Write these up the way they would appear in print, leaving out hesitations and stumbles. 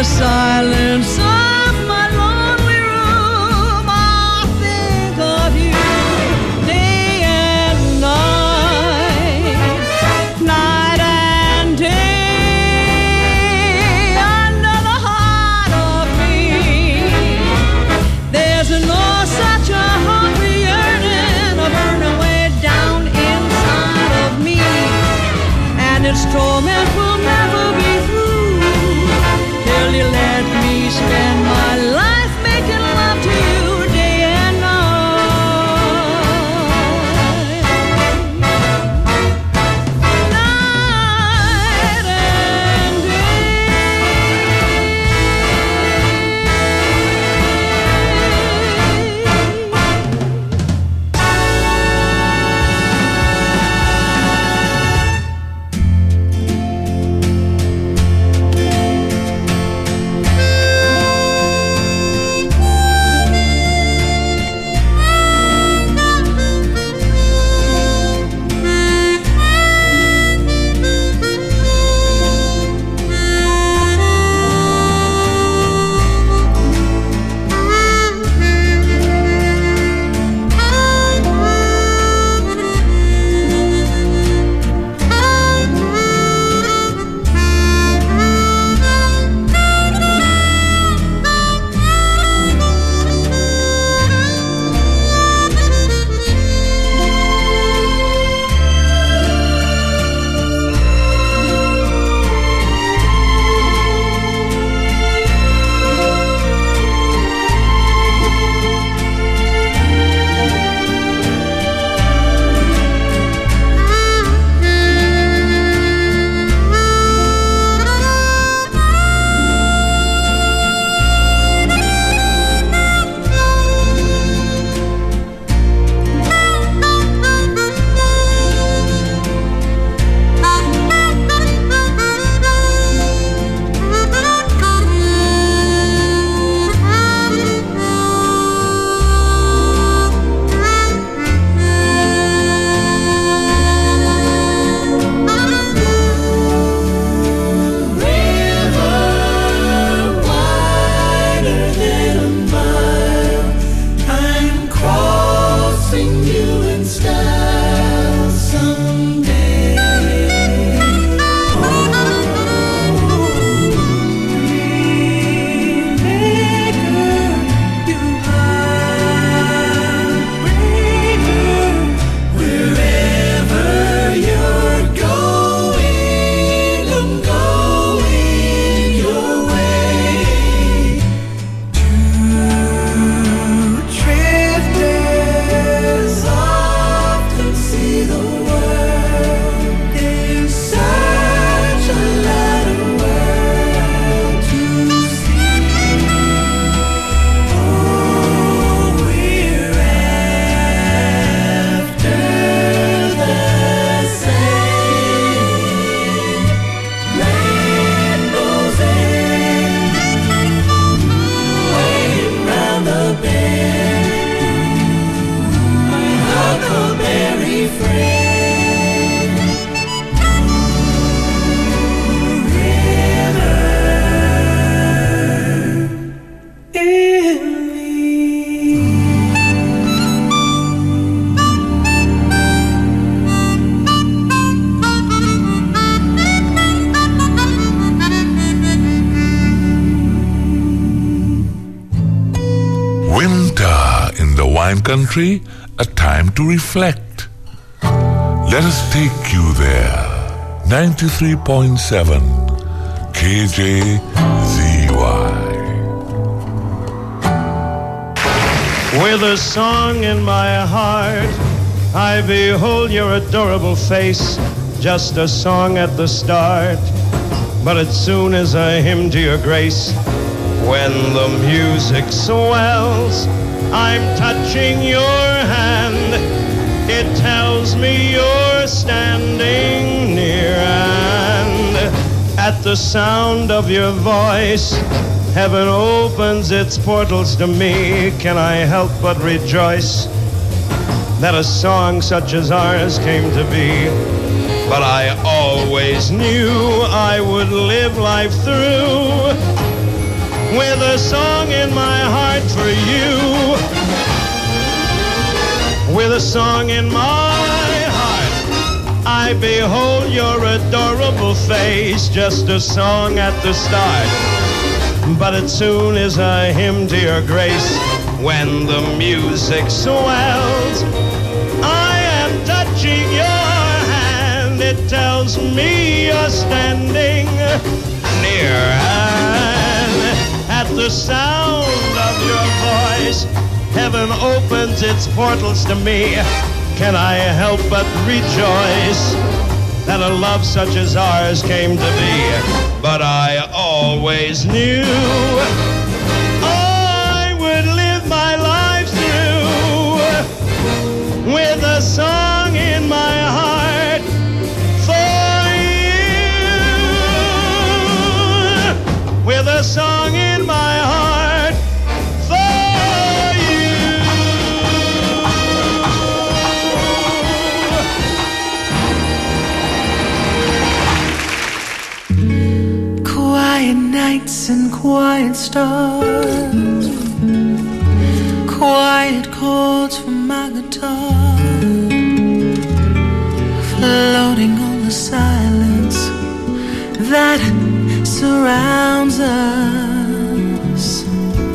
silence of my lonely room, I think of you day and night, night and day, under the heart of me. There's no such a hungry yearning, a burning way down inside of me, and its torment will never be through till you let me spend my life making love to you day and night. Night and wine country, a time to reflect. Let us take you there. 93.7 KJZY. With a song in my heart, I behold your adorable face. Just a song at the start, but it soon is a hymn to your grace. When the music swells, I'm touching your hand. It tells me you're standing near, and at the sound of your voice, heaven opens its portals to me. Can I help but rejoice that a song such as ours came to be? But I always knew I would live life through with a song in my heart for you. With a song in my heart, I behold your adorable face. Just a song at the start, but it soon is a hymn to your grace. When the music swells, I am touching your hand. It tells me you're standing near, and at the sound of your voice, heaven opens its portals to me. Can I help but rejoice that a love such as ours came to be? But I always knew I would live my life through with a song in my heart for you. With a song in my heart for you. Quiet nights and quiet stars, quiet chords from my guitar, floating on the silence that surrounds us.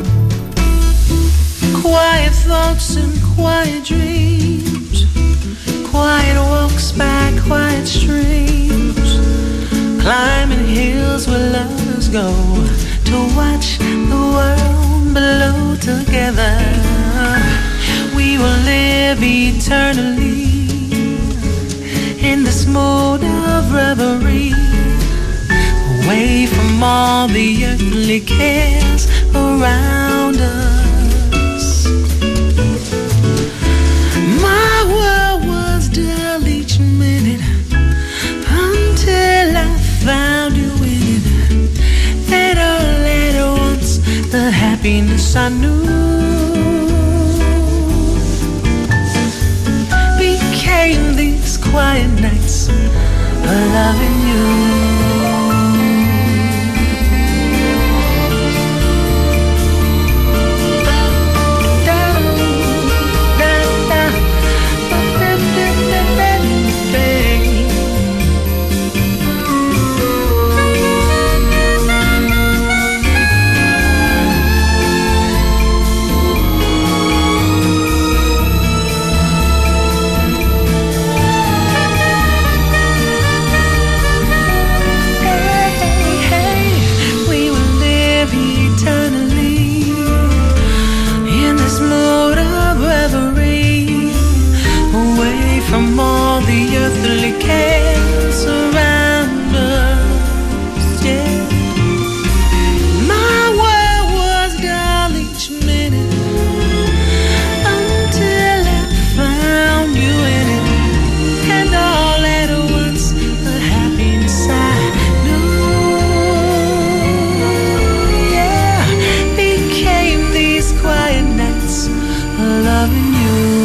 Quiet thoughts and quiet dreams, quiet walks by quiet streams, climbing hills where lovers go to watch the world below together. We will live eternally in this mood of reverie, away from all the earthly cares around us. My world was dull each minute until I found you in it. Then all at once the happiness I knew became these quiet nights of loving you. From all the earthly cares around us, yeah. My world was dull each minute until I found you in it. And all at once the happiness I knew, yeah, became these quiet nights of loving you.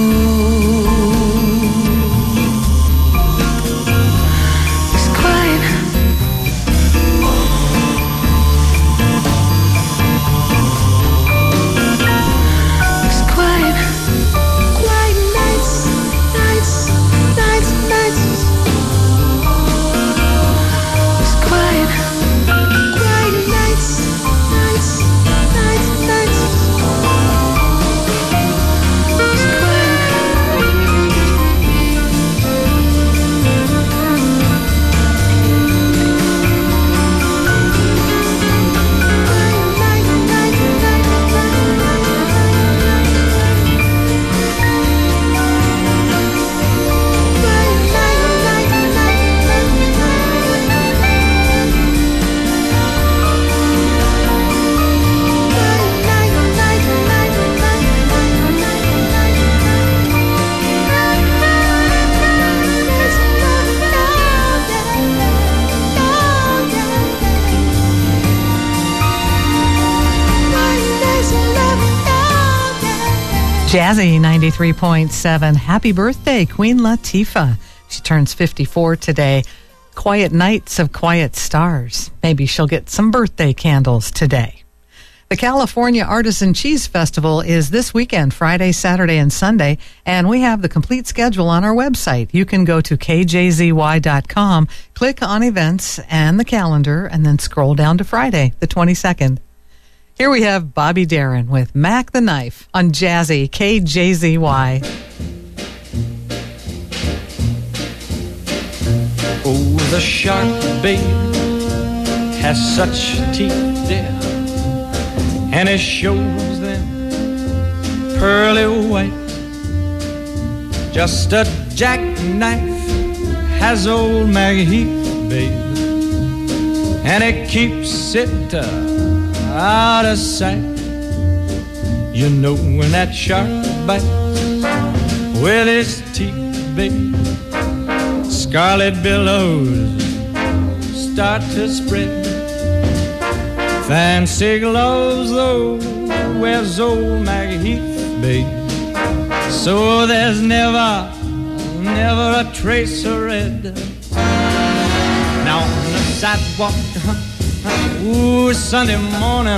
Jazzy 93.7. Happy birthday, Queen Latifah. She turns 54 today. Quiet nights of quiet stars. Maybe she'll get some birthday candles today. The California Artisan Cheese Festival is this weekend, Friday, Saturday, and Sunday, and we have the complete schedule on our website. You can go to kjzy.com, click on events and the calendar, and then scroll down to Friday, the 22nd. Here we have Bobby Darin with Mac the Knife on Jazzy KJZY. Oh, the shark, babe, has such teeth, dear, and it shows them pearly white. Just a jackknife has old Maggie Heath, babe, and it keeps it out of sight. You know when that shark bites with his teeth, babe, scarlet billows start to spread. Fancy gloves, though, wears old Maggie Heath, babe, so there's never a trace of red. Now on the sidewalk, ooh, Sunday morning,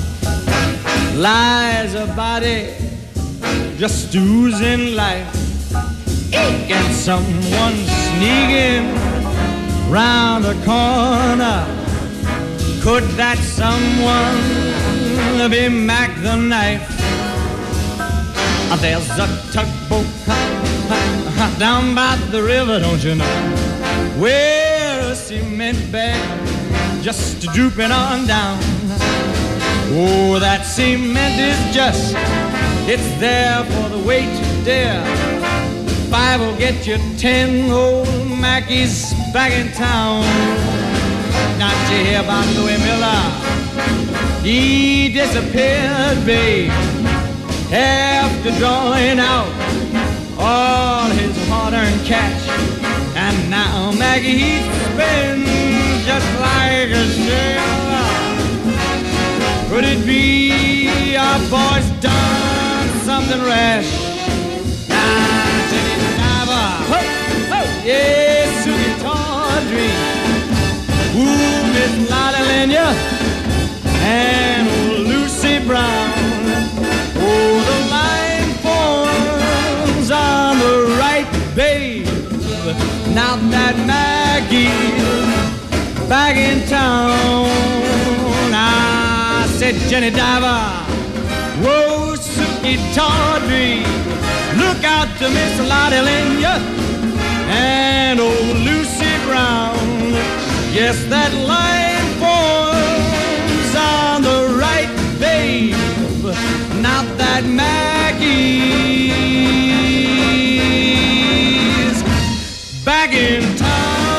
lies a body just oozing life. And someone sneaking round the corner. Could that someone be Mac the Knife? There's a tugboat down by the river, don't you know, where a cement bag just drooping on down. Oh, that cement is just, it's there for the weight, dear. 5 will get you 10, old Mackie's back in town. Not you hear about Louis Miller? He disappeared, babe, after drawing out all his hard-earned cash. And now Maggie Heath spins just like a sailor. Could it be our boy's done something rash? Yes, Susie Tawdry, ooh, Miss Lolly Lenya, and old Lucy Brown. Oh, the line forms on the right, babe. Now that Maggie's back in town. I said, Jenny Diver, whoa, Susie Tawdry, look out to Miss Lolly Lenya and old Lucy Brown. Yes, that line forms on the right, babe. Now that Maggie's back in town.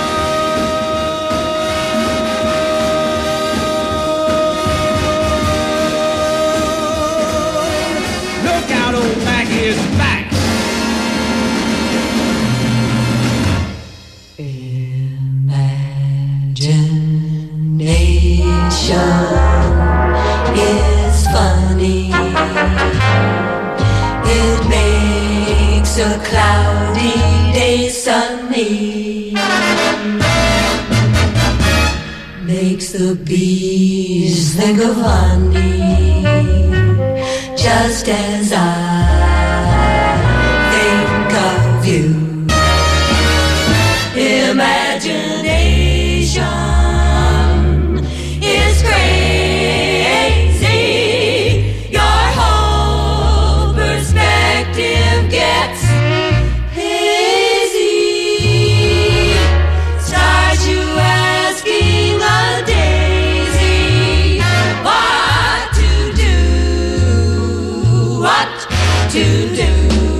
Look out, old Maggie is back. Is funny. It makes a cloudy day sunny. Makes the bees think of honey, just as I think of you. Imagination is crazy. Your whole perspective gets hazy. Start you asking a daisy what to do, what to do.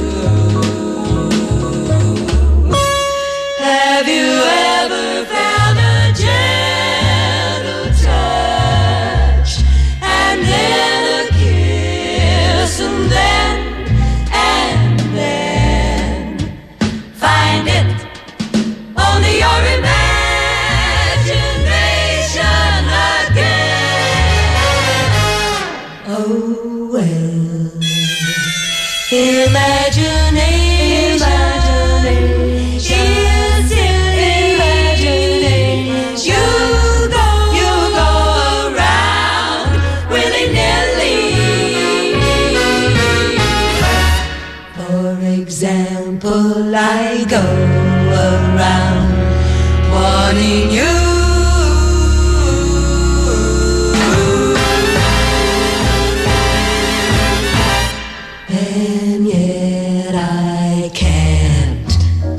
Have you ever felt a gentle touch and then a kiss and then find it only your imagination again? Oh well, imagination. You go around willy-nilly. example, I go around wanting you. And yet I can't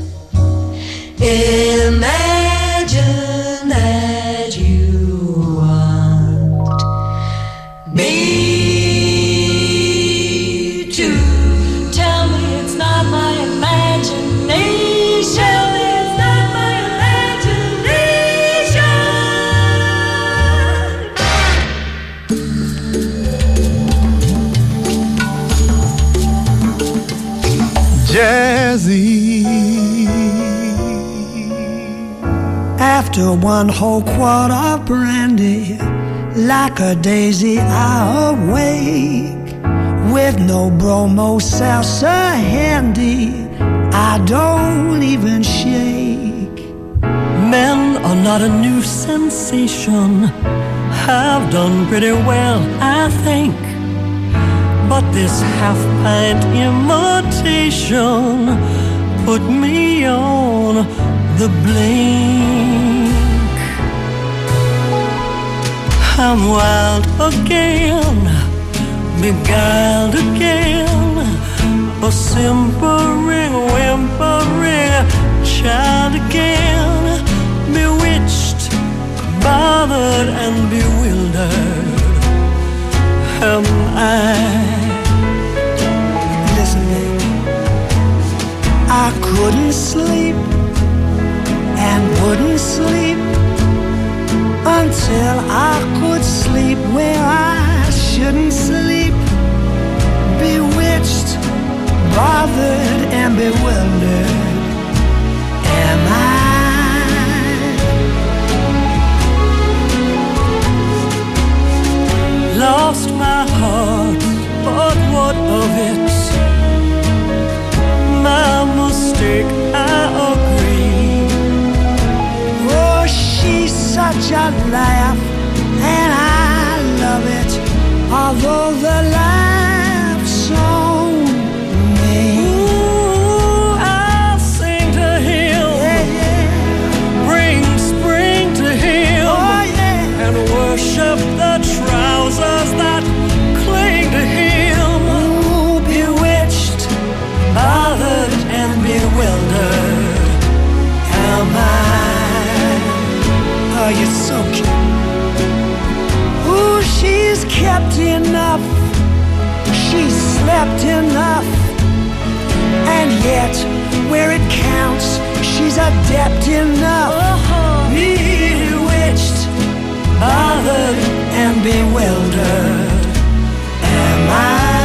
imagine that you want me to. Tell me it's not my imagination. It's not my imagination. Jazzy. After one whole quart of brandy, like a daisy I awake, with no bromo salsa handy, I don't even shake. Men are not a new sensation, have done pretty well, I think. But this half-pint imitation put me on the blink. I'm wild again, beguiled again, a simpering, whimpering child again, bewitched, bothered and bewildered am I. Listen, baby, I couldn't sleep and wouldn't sleep until I could sleep where I shouldn't sleep. Bewitched, bothered and bewildered am I. Lost my heart, but what of it? My mistake, I agree. Oh, she's such a laugh, and I love it, although the laugh's on me. Ooh, I'll sing to him, Yeah, yeah. bring spring to him, Oh, yeah. and worship the trousers that cling to him. Ooh, bewitched, Bothered and bewildered am I. oh, you're so cute. Ooh, she's kept enough, she's slept enough, and yet where it counts, she's adept enough. Bewitched, bothered and bewildered am I.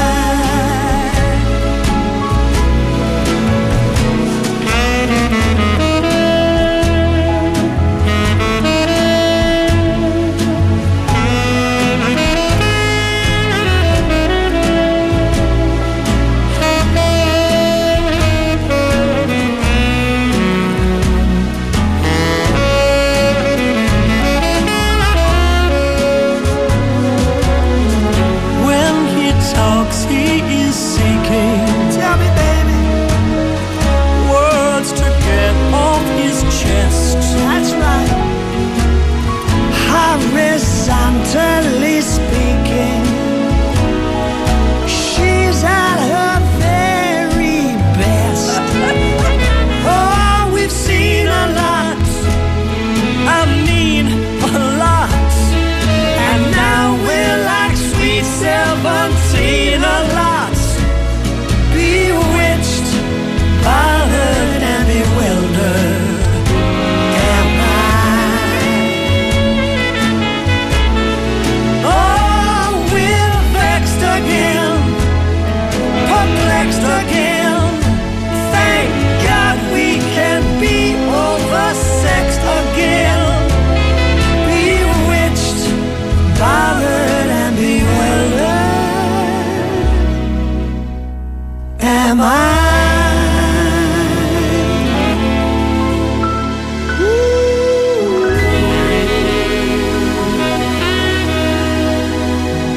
When he talks, he is seeking Tell me, baby, words to get off his chest. that's right. Horizontally speaking, she's at her very best. Oh, we've seen a lot, I mean a lot. and now we're like sweet 17 a lot. Bewitched, bothered and bewildered am I. Oh, we're vexed again, perplexed again. Thank God we can be oversexed again. Bewitched, bothered and bewildered am I.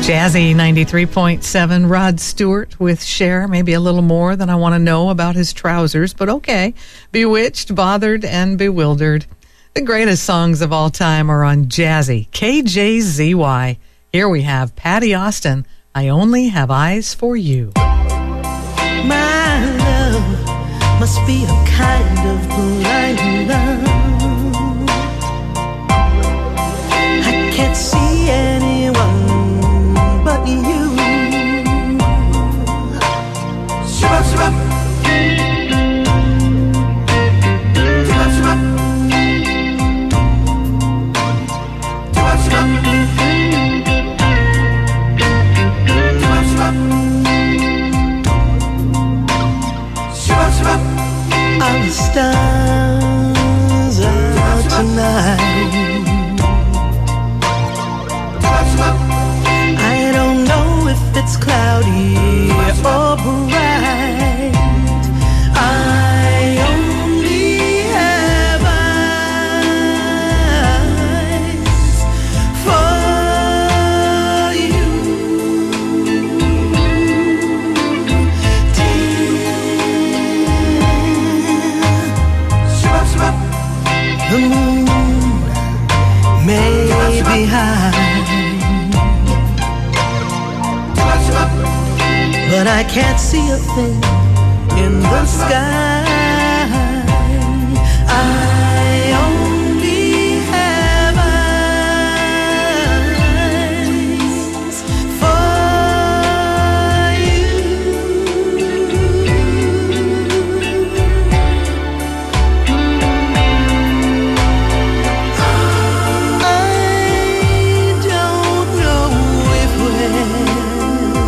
Jazzy 93.7, Rod Stewart with Cher. Maybe a little more than I want to know about his trousers, but okay. Bewitched, Bothered, and Bewildered. The greatest songs of all time are on Jazzy, KJZY. Here we have Patty Austin, I Only Have Eyes for You. My love must be a kind of blind love. I can't see anyone but you. Shabba, shabba. Are the stars out tonight? I don't know if it's cloudy or bright. I only have eyes for you. The moon may be high, but I can't see a thing in the sky. I only have eyes for you. I don't know if we're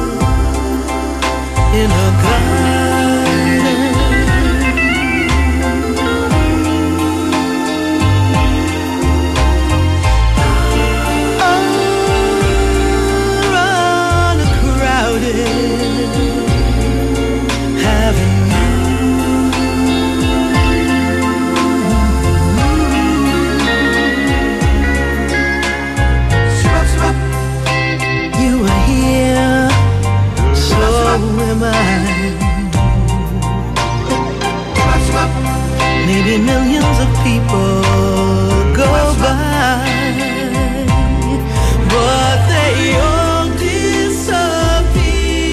in a garden or on a crowded avenue. You are here, so am I. Maybe millions of people go by, but they all disappear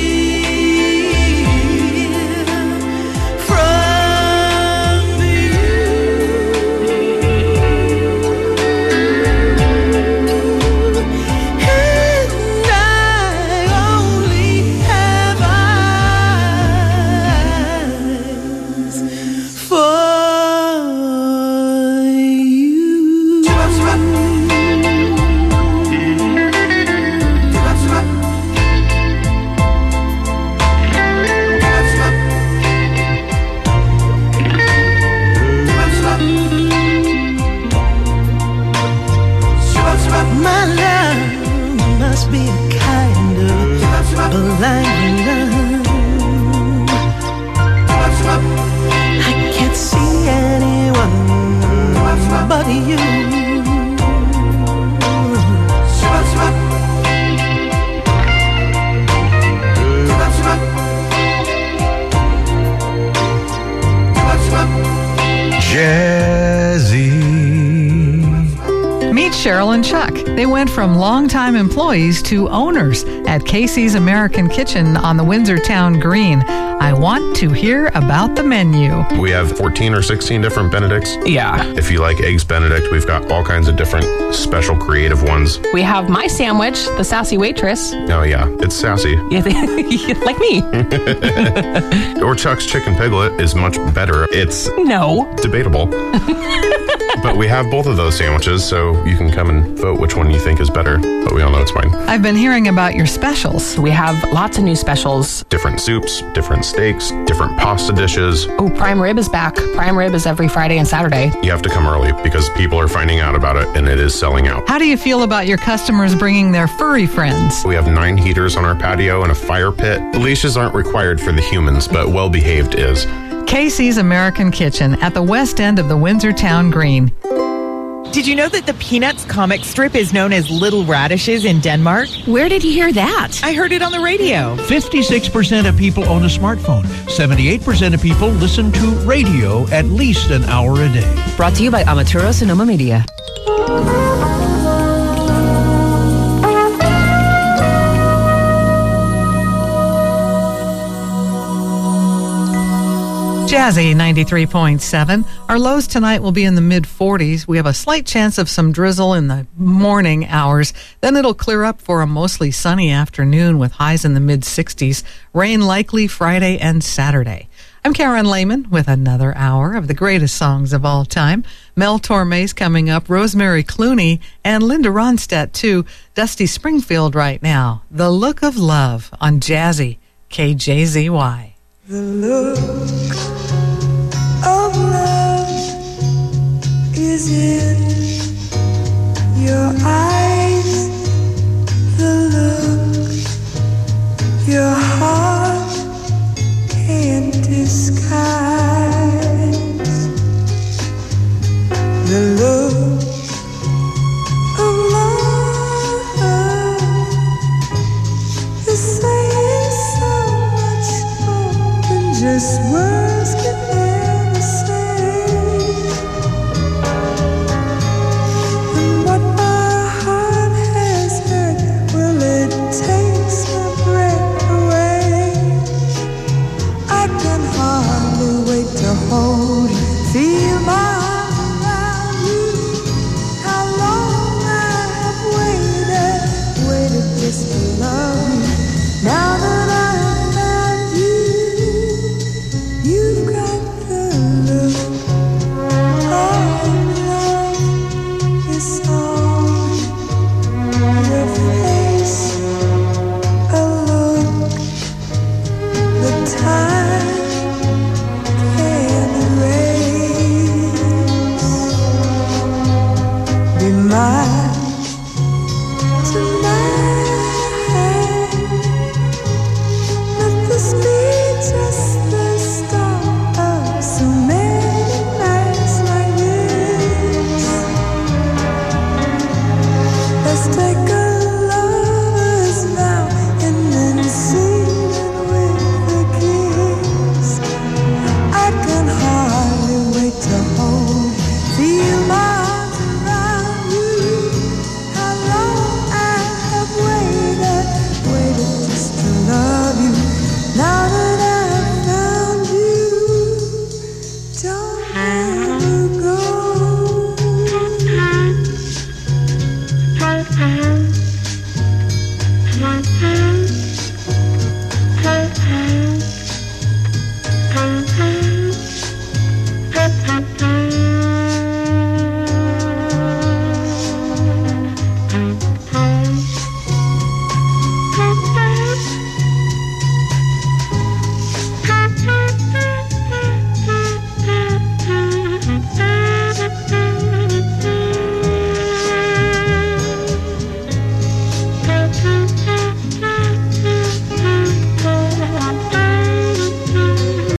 from you. And I only have eyes for my love must be a kind of blind love. I can't see anyone but you. Meet Cheryl and Chuck. They went from longtime employees to owners at Casey's American Kitchen on the Windsor Town Green. I want to hear about the menu. We have 14 or 16 different Benedicts. Yeah. If you like Eggs Benedict, we've got all kinds of different special creative ones. We have my sandwich, the Sassy Waitress. Oh yeah, it's sassy. Like me. Or Chuck's Chicken Piglet is much better. It's No. debatable. But we have both of those sandwiches, so you can come and vote which one you think is better. But we all know it's mine. I've been hearing about your specials. We have lots of new specials. Different soups, different steaks, different pasta dishes. Oh, prime rib is back. Prime rib is every Friday and Saturday. You have to come early because people are finding out about it and it is selling out. How do you feel about your customers bringing their furry friends? We have 9 heaters on our patio and a fire pit. Leashes aren't required for the humans, but well-behaved is. Casey's American Kitchen at the west end of the Windsor Town Green. Did you know that the Peanuts comic strip is known as Little Radishes in Denmark? Where did you hear that? I heard it on the radio. 56% of people own a smartphone. 78% of people listen to radio at least an hour a day. Brought to you by Amaturo Sonoma Media. Jazzy 93.7. Our lows tonight will be in the mid-40s. We have a slight chance of some drizzle in the morning hours. Then it'll clear up for a mostly sunny afternoon with highs in the mid-60s. Rain likely Friday and Saturday. I'm Karen Lehman with another hour of the greatest songs of all time. Mel Torme's coming up, Rosemary Clooney, and Linda Ronstadt too. Dusty Springfield right now. The Look of Love on Jazzy, KJZY. The look of love is in your eyes. The look your heart can't disguise. The look of love is saying so much more than just words can ever say. And what my heart has heard, well, it takes my breath away. I can hardly wait to hold you, feel my